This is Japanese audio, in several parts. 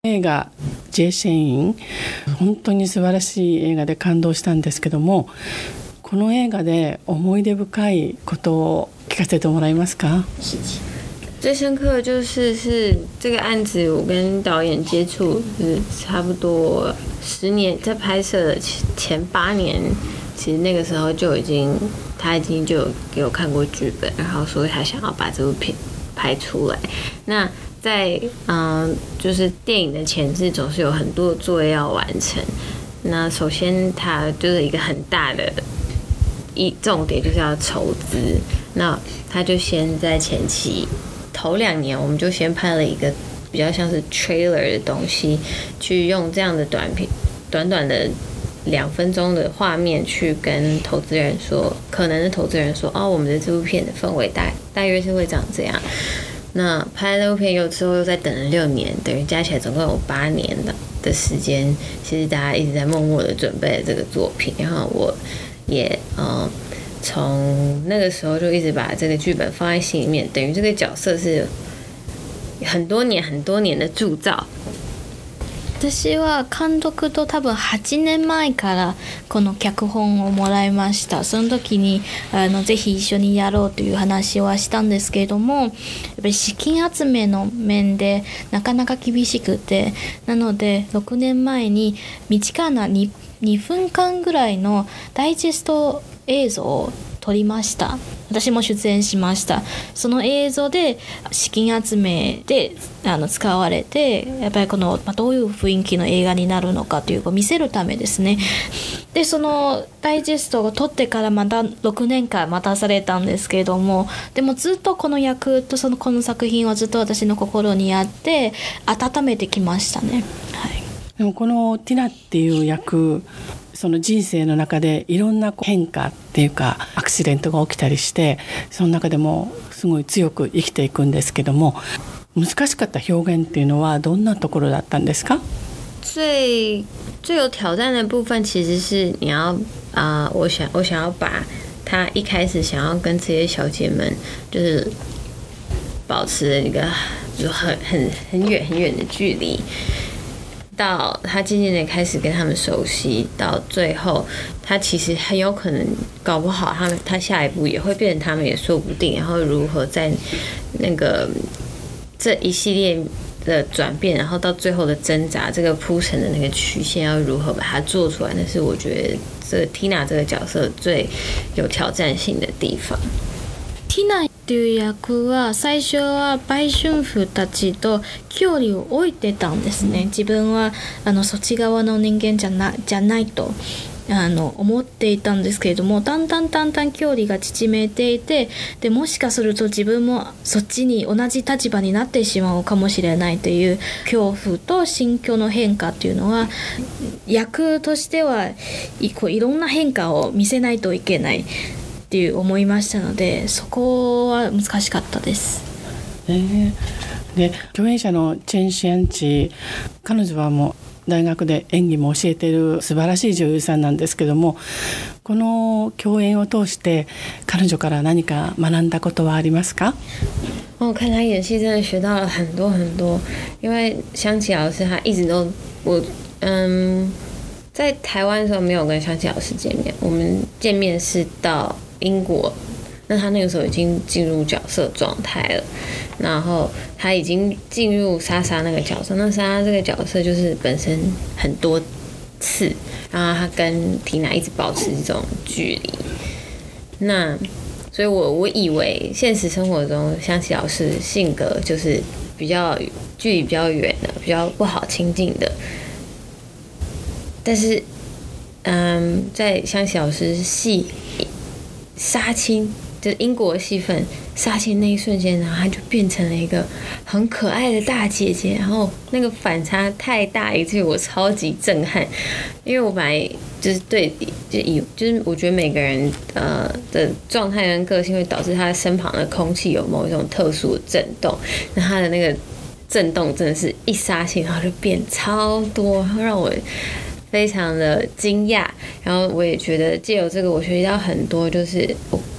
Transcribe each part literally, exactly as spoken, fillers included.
映画ジェイシェイン、本当に素晴らしい映画で感動したんですけども、この映画で思い出深いことを聞かせてもらえますか？ 最深刻的就是是这个案子，我跟导演接触是差不多十年，在拍摄的前八年，其实那个时候就已经他已经就有给我看过剧本，然后说他想要把这部片拍出来。那在嗯，就是电影的前置总是有很多的作业要完成。那首先它就是一个很大的一重点就是要筹资，那他就先在前期头两年，我们就先拍了一个比较像是 trailer 的东西，去用这样的短片，短短的两分钟的画面去跟投资人说，可能的投资人说，哦，我们的这部片的氛围大大约是会长这样。那拍那部片又之后又再等了六年，等于加起来总共有八年的的时间，其实大家一直在默默的准备这个作品，然后我也嗯从那个时候就一直把这个剧本放在心里面，等于这个角色是很多年很多年的铸造。 私は監督と多分はちねんまえからこの脚本をもらいました。その時にあのぜひ一緒にやろうという話はしたんですけれども、やっぱり資金集めの面でなかなか厳しくて、なのでろくねんまえに短な 2, 2分間ぐらいのダイジェスト映像を撮りました。私も出演しました。その映像で資金集めであの使われて、やっぱりこの、まあ、どういう雰囲気の映画になるのかというか見せるためですね。でそのダイジェストを撮ってからまたろくねんかん待たされたんですけれども、でもずっとこの役とそのこの作品はずっと私の心にあって温めてきましたね。はい、 でもこのティナっていう役、その人生の中でいろんな変化っていうかアクシデントが起きたりして、その中でもすごい強く生きていくんですけども、難しかった表現っていうのはどんなところだったんですか？ 最最有挑战的部分其实是你要啊、呃，我想我想要把他一开始想要跟这些小姐们就是保持一个就很很很远很远的距离。到他渐渐的开始跟他们熟悉，到最后他其实很有可能搞不好他他下一步也会变成他们也说不定，然后如何在那个这一系列的转变，然后到最后的挣扎，这个铺陈的那个曲线要如何把它做出来，那是我觉得这 Tina 这个角色最有挑战性的地方。 Tinaっていう役は最初は売春婦たちと距離を置いてたんですね。自分はあのそっち側の人間じゃな、じゃないとあの思っていたんですけれども、だんだんだんだん距離が縮めていて、でもしかすると自分もそっちに同じ立場になってしまうかもしれないという恐怖と心境の変化っていうのは、役としてはいこういろんな変化を見せないといけないっていう思いましたので、そこは難しかったです。 えー、で共演者のチェン・シェンチ、彼女はもう大学で演技も教えている素晴らしい女優さんなんですけども、この共演を通して彼女から何か学んだことはありますか？ 我看她演戏真的学到了很多很多，因为香琪老师她一直都我嗯在台湾的时候没有跟香琪老师见面，我们见面是到英国，那他那个时候已经进入角色状态了，然后他已经进入莎莎那个角色，那莎莎这个角色就是本身很多次，然后他跟缇娜一直保持这种距离，那所以我我以为现实生活中香琪老师性格就是比较距离比较远的，比较不好亲近的，但是嗯，在香琪老师戏杀青就是英国戏份杀青那一瞬间，然后她就变成了一个很可爱的大姐姐，然后那个反差太大，以至于我超级震撼。因为我本来就是对，就以就是我觉得每个人呃的状态跟个性会导致他身旁的空气有某一种特殊的震动，那他的那个震动真的是一杀青，然后就变超多，然后让我非常的惊讶，然后我也觉得借由这个我学习到很多，就是我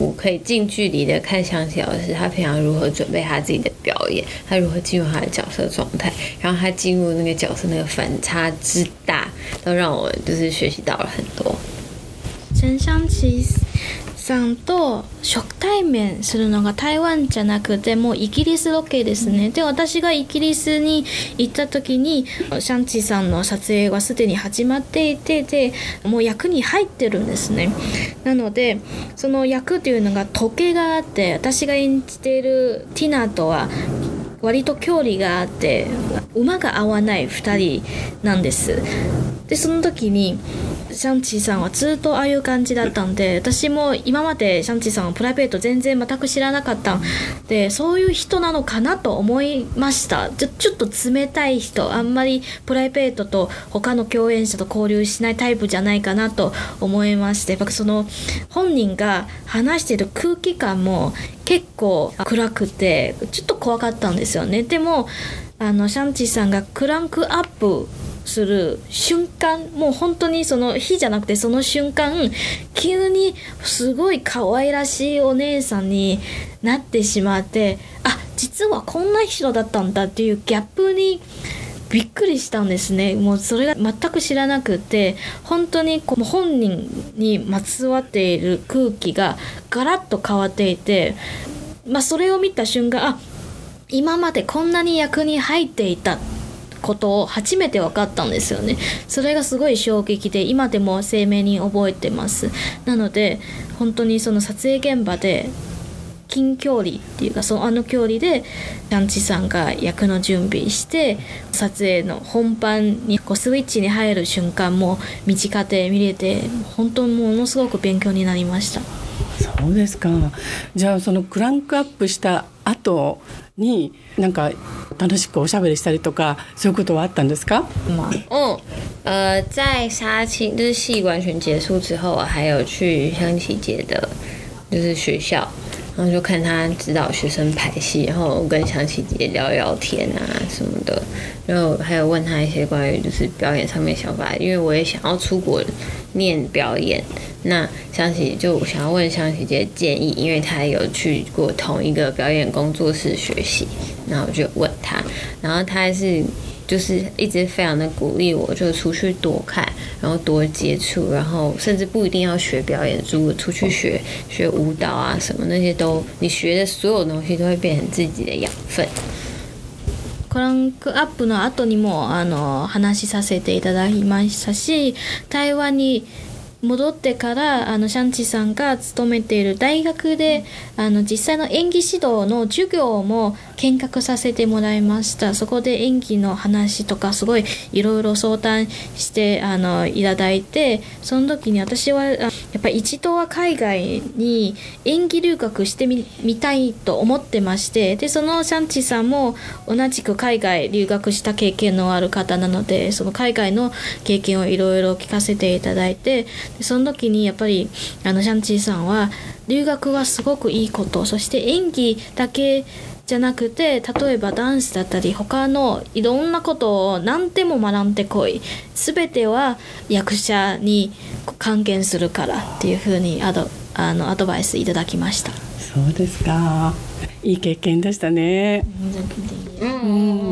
图可以近距离的看湘琪老师他平常如何准备他自己的表演，他如何进入他的角色状态，然后他进入那个角色那个反差之大，都让我就是学习到了很多。 陈湘琪さんと初対面するのが台湾じゃなくてもうイギリスロケですね。で私がイギリスに行った時にシャンチさんの撮影はすでに始まっていて、でもう役に入ってるんですね。なのでその役というのが時計があって、私が演じているティナとは割と距離があって馬が合わないふたりなんです。でその時にシャンチーさんはずっとああいう感じだったんで、私も今までシャンチーさんはプライベート全然全く知らなかったんで、そういう人なのかなと思いました。ちょ、ちょっと冷たい人、あんまりプライベートと他の共演者と交流しないタイプじゃないかなと思いまして、やっぱその本人が話している空気感も結構暗くてちょっと怖かったんですよね。でもあのシャンチーさんがクランクアップする瞬間、もう本当にその日じゃなくてその瞬間、急にすごい可愛らしいお姉さんになってしまって、あ、実はこんな人だったんだっていうギャップにびっくりしたんですね。もうそれが全く知らなくて、本当にこう本人にまつわっている空気がガラッと変わっていて、まあ、それを見た瞬間、あ、今までこんなに役に入っていたことを初めて分かったんですよね。それがすごい衝撃で、今でも鮮明に覚えてます。なので本当にその撮影現場で近距離っていうか、そのあの距離でシャンチさんが役の準備して撮影の本番にこうスイッチに入る瞬間も身近で見れて、本当にものすごく勉強になりました。 そうですか。じゃあそのクランクアップした後になんか楽しくおしゃべりしたりとか、そういうことはあったんですか？ 嗯，呃，在杀青就是戏完全结束之后，我还有去湘琪姐的，就是学校，然后就看她指导学生排戏，然后跟湘琪姐聊聊天啊什么的，然后还有问她一些关于就是表演上面的想法，因为我也想要出国念表演。那湘琪就想要问湘琪姐的建议，因为她有去过同一个表演工作室学习，然后我就问她，然后她还是就是一直非常的鼓励我，就出去多看，然后多接触，然后甚至不一定要学表演，如果出去学学舞蹈啊什么那些都，你学的所有东西都会变成自己的养分。 クランクアップの後にもあの話させていただきましたし、台湾に戻ってからあのシャンチさんが勤めている大学であの実際の演技指導の授業も見学させてもらいました。そこで演技の話とかすごいいろいろ相談してあのいただいて、その時に私はやっぱり一度は海外に演技留学してみ、みたいと思ってまして、でそのシャンチさんも同じく海外留学した経験のある方なので、その海外の経験をいろいろ聞かせていただいて、その時にやっぱりあのシャンチーさんは留学はすごくいいこと、そして演技だけじゃなくて、例えばダンスだったり他のいろんなことを何でも学んでこい、全ては役者に還元するからっていうふうにアド、あのアドバイスいただきました。 そうですか。いい経験でしたね。 うん、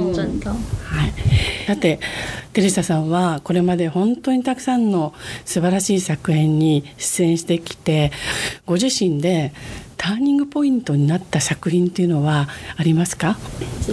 うん、 はい。さてテレサさんはこれまで本当にたくさんの素晴らしい作品に出演してきて、ご自身でターニングポイントになった作品っていうのはありますか？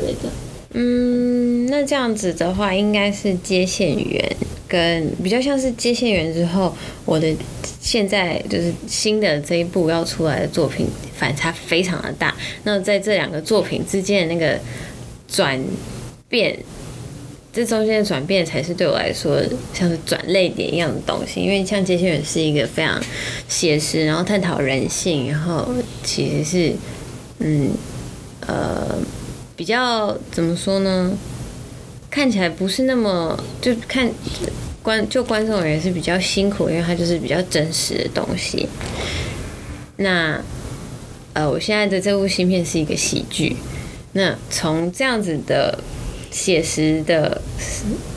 嗯，那这样子的话，应该是接线员，跟比较像是接线员之后，我的现在就是新的这一部要出来的作品反差非常的大。那在这两个作品之间的那个转变，这中间的转变才是对我来说像是转泪点一样的东西。因为像接线员是一个非常写实，然后探讨人性，然后其实是嗯呃比较怎么说呢？看起来不是那么就看观就观众而言是比较辛苦，因为它就是比较真实的东西。那呃，我现在的这部新片是一个喜剧。那从这样子的写实的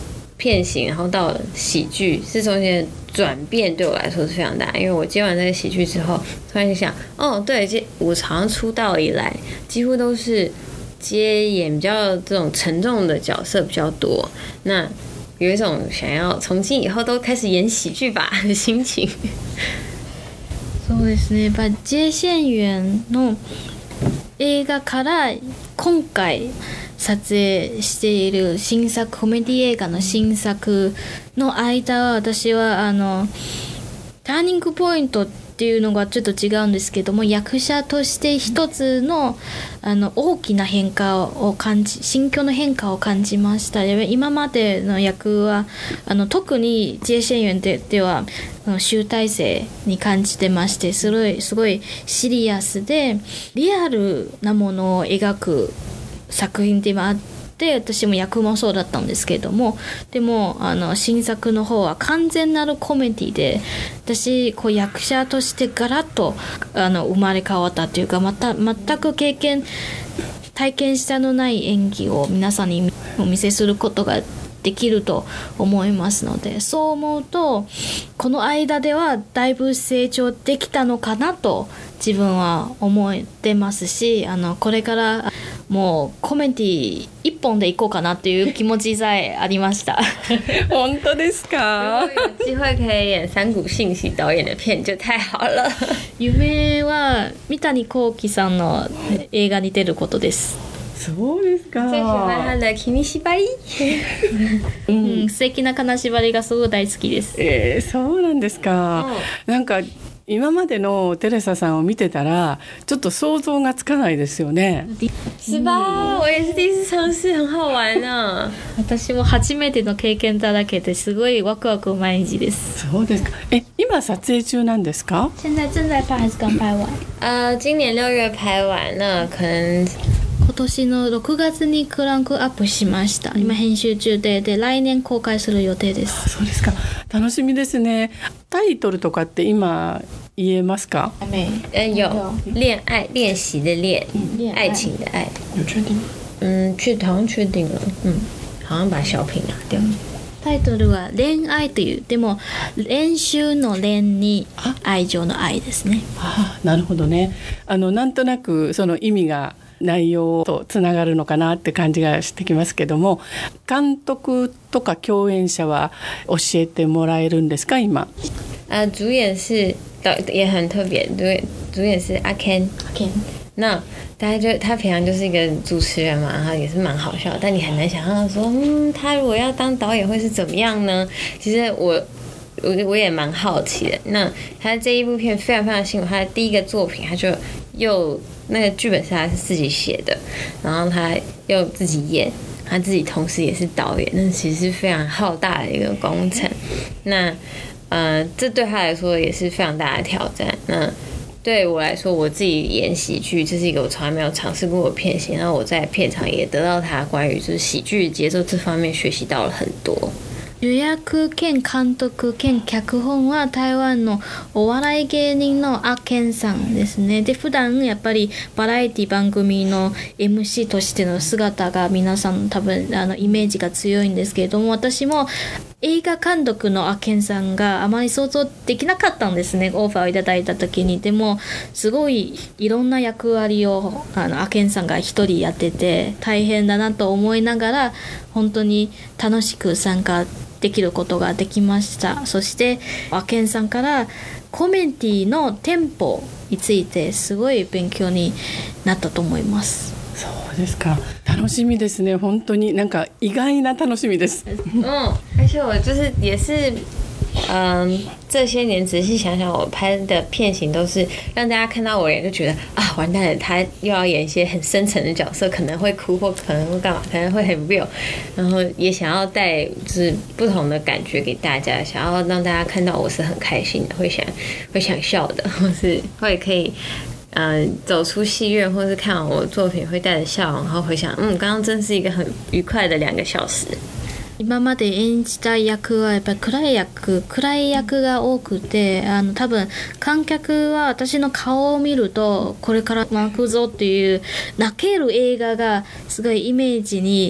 片型，然后到了喜剧，是中间的转变对我来说是非常大。因为我接完这个喜剧之后，突然就想，哦，对，我好像出道以来几乎都是接演比较这种沉重的角色比较多，那有一种想要从今以后都開始演喜劇吧的心情。 そうですね、やっぱり J 線員の映画から今回撮影している新作コメディ映画の新作の間は、私はあのターニングポイントっていうのがちょっと違うんですけども、役者として一つの、あの大きな変化を感じ、心境の変化を感じました。今までの役はあの特に J 線員ででは集大成に感じてまして、すごいすごいシリアスでリアルなものを描く作品でもあって、私も役もそうだったんですけれども、でもあの新作の方は完全なるコメディで、私こう役者としてガラッとあの生まれ変わったというか、また全く経験体験したのない演技を皆さんにお見せすることができると思いますので、そう思うとこの間ではだいぶ成長できたのかなと自分は思ってますし、あのこれからもうコメディ一本でいこうかなという気持ちさえありました。 本当ですか？ 如果有機会可以演三谷幸喜導演的片就太好了。 夢は三谷幸喜さんの映画に出ることです。 そうですか。 最喜欢他的金縛り。 うん、素敵な金縛りがすごい大好きです。 えー、そうなんですか。うん、なんか今までのテレサさんを見てたらちょっと想像がつかないですよね。 是吧？我也是第一次尝試，很好玩呢。 私も初めての経験だらけですごいワクワク毎日です。 そうですか。え、今撮影中なんですか？ 現在正在拍還是剛拍完？ 呃，今年六月拍完，那可能。 今年のろくがつにクランクアップしました。今編集中で、で来年公開する予定です。 そうですか。楽しみですね。タイトルとかって今言えますか？ 呃，有恋愛練習的戀，愛情的愛。 有確定？ 嗯，確好像確定了。嗯，好像把小品拿掉。 タイトルは恋愛という、でも練習の練に愛情の愛ですね。 ああ、なるほどね。あのなんとなくその意味が内容とつながるのかなって感じがしてきますけども、監督とか共演者は教えてもらえるんですか今？ 啊，主演是导也很特别，主演主演是阿 Ken。 阿 Ken。 那大家就他平常就是一个主持人嘛，然后也是蛮好笑的，但你很难想象说，嗯，他如果要当导演会是怎么样呢？其实我。我我也蛮好奇的。那他这一部片非常非常辛苦，他的第一个作品他就又那个剧本是他是自己写的，然后他又自己演，他自己同时也是导演，那其实是非常浩大的一个工程。那呃，这对他来说也是非常大的挑战。那对我来说，我自己演喜剧，这是一个我从来没有尝试过的片型。然后我在片场也得到他关于就是喜剧节奏这方面学習到了很多。 主役兼監督兼脚本は台湾のお笑い芸人のアケンさんですね。で普段やっぱりバラエティ番組の エムシー としての姿が皆さん多分あのイメージが強いんですけれども、私も映画監督のアケンさんがあまり想像できなかったんですね、オファーをいただいた時に。でもすごいいろんな役割をあのアケンさんが一人やってて大変だなと思いながら本当に楽しく参加できることができました。そしてアケンさんからコメディのテンポについてすごい勉強になったと思います。 そうですか。楽しみですね。本当になんか意外な楽しみです。 嗯，而且我就是也是。嗯，这些年仔细想想，我拍的片型都是让大家看到我也就觉得啊，完蛋了，他又要演一些很深层的角色，可能会哭或可能会干嘛，可能会很 real， 然后也想要带就是不同的感觉给大家，想要让大家看到我是很开心的，会想会想笑的，或是会可以。呃，走出戏院或是看我的作品会带着笑容，然后回想，嗯，刚刚真是一个很愉快的两个小时。 今まで演じた役はやっぱり暗い役暗い役が多くて、あの多分観客は私の顔を見るとこれから泣くぞっていう泣ける映画がすごいイメージに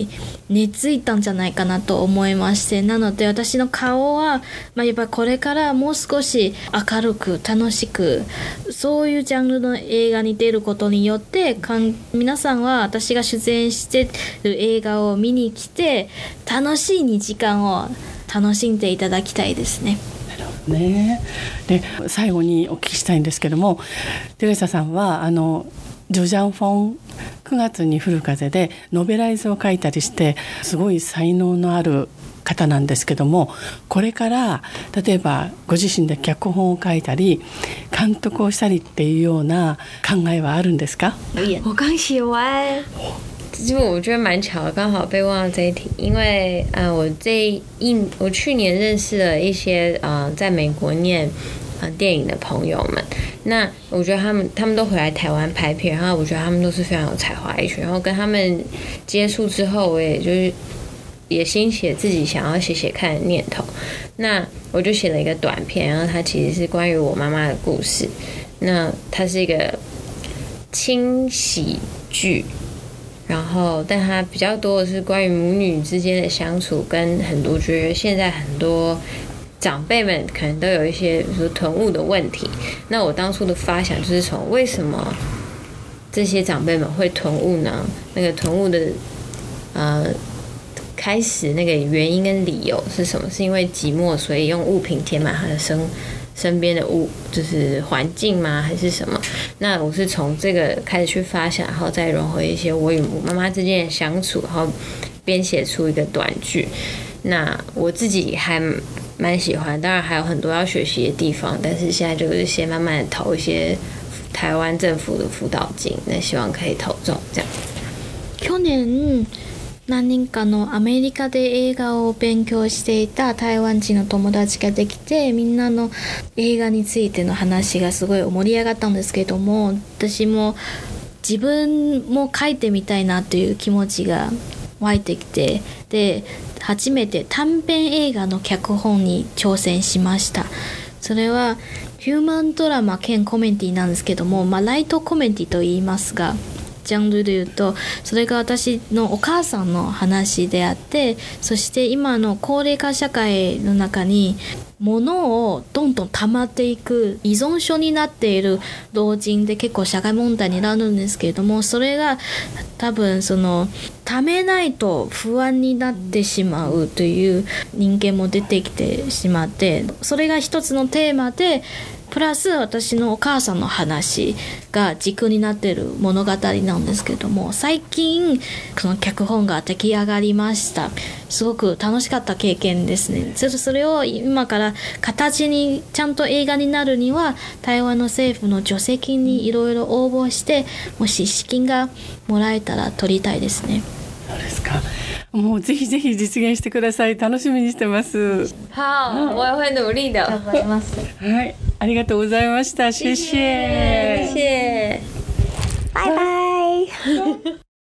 根付いたんじゃないかなと思いまして、なので私の顔は、まあ、やっぱこれからもう少し明るく楽しく、そういうジャンルの映画に出ることによってかん皆さんは私が出演してる映画を見に来て楽しいにじかんを楽しんでいただきたいですね。 ね、で最後にお聞きしたいんですけども、テレサさんはあのジョジャンフォンくがつに降る風でノベライズを書いたりしてすごい才能のある方なんですけども、これから例えばご自身で脚本を書いたり監督をしたりっていうような考えはあるんですか？ 我刚写完，其实我觉得蛮巧的，刚好被问到这一题，因为呃，我这一我去年认识了一些呃在美国念呃电影的朋友们，那我觉得他们他们都回来台湾拍片，然后我觉得他们都是非常有才华一群，然后跟他们接触之后，我也就是也兴起了自己想要写写看的念头，那我就写了一个短片，然后它其实是关于我妈妈的故事，那它是一个轻喜剧。然后但它比较多的是关于母女之间的相处，跟很多觉得现在很多长辈们可能都有一些比如说囤物的问题，那我当初的发想就是从为什么这些长辈们会囤物呢？那个囤物的呃开始那个原因跟理由是什么？是因为寂寞，所以用物品填满他的生身边的物，就是环境吗？还是什么？那我是从这个开始去发想，然后再融合一些我与我妈妈之间的相处，然后编写出一个短剧。那我自己还蛮喜欢，当然还有很多要学习的地方，但是现在就是先慢慢的投一些台湾政府的辅導金，那希望可以投中这样。 去年何人かのアメリカで映画を勉強していた台湾人の友達ができて、みんなの映画についての話がすごい盛り上がったんですけれども、私も自分も書いてみたいなという気持ちが湧いてきて、で初めて短編映画の脚本に挑戦しました。それはヒューマンドラマ兼コメディなんですけども、まあ、ライトコメディと言いますが、ジャンルで言うとそれが私のお母さんの話であって、そして今の高齢化社会の中に物をどんどん溜まっていく依存症になっている老人で結構社会問題になるんですけれども、それが多分その貯めないと不安になってしまうという人間も出てきてしまって、それが一つのテーマでプラス私のお母さんの話が軸になっている物語なんですけども、最近その脚本が出来上がりました。すごく楽しかった経験ですね。それそれを今から形にちゃんと映画になるには台湾の政府の助成金にいろいろ応募して、もし資金がもらえたら撮りたいですね。 そうですか。もうぜひぜひ実現してください。楽しみにしてます。 好，我也会努力的。 頑張ります。 はい、ありがとうございました。谢谢。 谢谢。 バイバイ。